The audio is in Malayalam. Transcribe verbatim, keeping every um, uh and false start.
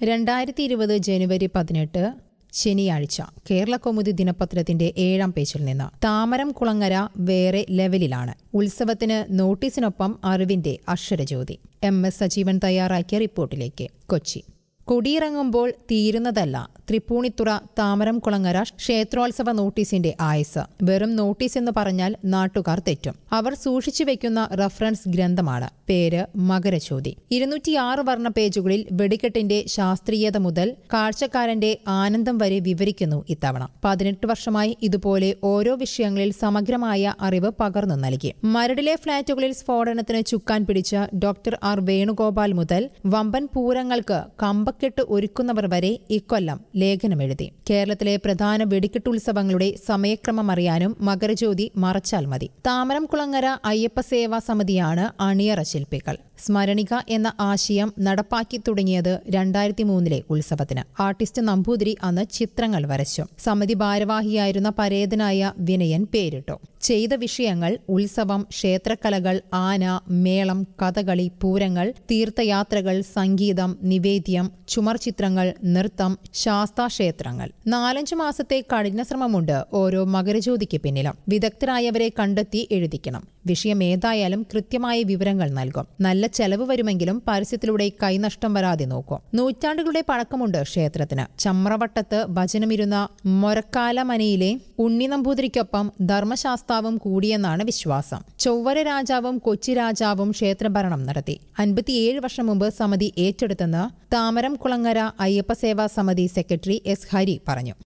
രണ്ടായിരത്തി ഇരുപത് ജനുവരി പതിനെട്ട് ശനിയാഴ്ച കേരളകൗമുദി ദിനപത്രത്തിന്റെ ഏഴാം പേജിൽ നിന്ന് താമരം കുളങ്ങര വേറെ ലെവലിലാണ്. ഉത്സവത്തിന് നോട്ടീസിനൊപ്പം അറിവിന്റെ അക്ഷരജ്യോതി. എം എസ് സജീവൻ തയ്യാറാക്കിയ റിപ്പോർട്ടിലേക്ക്. കൊച്ചി. കൊടിയിറങ്ങുമ്പോൾ തീരുന്നതല്ല തൃപ്പൂണിത്തുറ താമരം കുളങ്ങര ക്ഷേത്രോത്സവ നോട്ടീസിന്റെ ആയുസ്. വെറും നോട്ടീസ് എന്ന് പറഞ്ഞാൽ നാട്ടുകാർ തെറ്റും. അവർ സൂക്ഷിച്ചു വെക്കുന്ന റഫറൻസ് ഗ്രന്ഥമാണ്. പേര് മകരജ്യോതി. ഇരുന്നൂറ്റിയാറ് വർണ്ണ പേജുകളിൽ വെടിക്കെട്ടിന്റെ ശാസ്ത്രീയത മുതൽ കാഴ്ചക്കാരന്റെ ആനന്ദം വരെ വിവരിക്കുന്നു ഇത്തവണ. പതിനെട്ട് വർഷമായി ഇതുപോലെ ഓരോ വിഷയങ്ങളിൽ സമഗ്രമായ അറിവ് പകർന്നു നൽകി. മരടിലെ ഫ്ളാറ്റുകളിൽ സ്ഫോടനത്തിന് ചുക്കാൻ പിടിച്ച ഡോക്ടർ ആർ വേണുഗോപാൽ മുതൽ വമ്പൻ പൂരങ്ങൾക്ക് കമ്പക്കെട്ട് ഒരുക്കുന്നവർ വരെ ഇക്കൊല്ലം ലേഖനമെഴുതി. കേരളത്തിലെ പ്രധാന വെടിക്കെട്ടുത്സവങ്ങളുടെ സമയക്രമം അറിയാനും മകരജ്യോതി മറച്ചാൽ മതി. താമരം കുളങ്ങര അയ്യപ്പ സേവാ സമിതിയാണ് അണിയറ ശില്പികൾ. സ്മരണിക എന്ന ആശയം നടപ്പാക്കി തുടങ്ങിയത് രണ്ടായിരത്തി മൂന്നിലെ ഉത്സവത്തിന്. ആർട്ടിസ്റ്റ് നമ്പൂതിരി അന്ന് ചിത്രങ്ങൾ വരച്ചു. സമിതി ഭാരവാഹിയായിരുന്ന പരേതനായ വിനയൻ പേരിട്ടു. ചെയ്ത വിഷയങ്ങൾ ഉത്സവം, ക്ഷേത്രകലകൾ, ആന, മേളം, കഥകളി, പൂരങ്ങൾ, തീർത്ഥയാത്രകൾ, സംഗീതം, നിവേദ്യം, ചുമർചിത്രങ്ങൾ, നൃത്തം, ശാസ്താക്ഷേത്രങ്ങൾ. നാലഞ്ചു മാസത്തെ കഠിന ശ്രമമുണ്ട് ഓരോ മകരജ്യോതിക്ക് പിന്നിലും. വിദഗ്ധരായവരെ കണ്ടെത്തി എഴുതിക്കണം. വിഷയം ഏതായാലും കൃത്യമായ വിവരങ്ങൾ നൽകും. നല്ല ചെലവ് വരുമെങ്കിലും പരസ്യത്തിലൂടെ കൈനഷ്ടം വരാതെ നോക്കും. നൂറ്റാണ്ടുകളുടെ പഴക്കമുണ്ട് ക്ഷേത്രത്തിന്. ചമ്രവട്ടത്ത് ഭജനമിരുന്ന മൊരക്കാലമനയിലെ ഉണ്ണി നമ്പൂതിരിക്കൊപ്പം ധർമ്മശാസ്താവും കൂടിയെന്നാണ് വിശ്വാസം. ചൊവ്വര രാജാവും കൊച്ചി രാജാവും ക്ഷേത്രഭരണം നടത്തി. അൻപത്തിയേഴ് വർഷം മുമ്പ് സമിതി ഏറ്റെടുത്തെന്ന് താമരം കുളങ്ങര അയ്യപ്പ സേവാ സമിതി സെക്രട്ടറി എസ് ഹരി പറഞ്ഞു.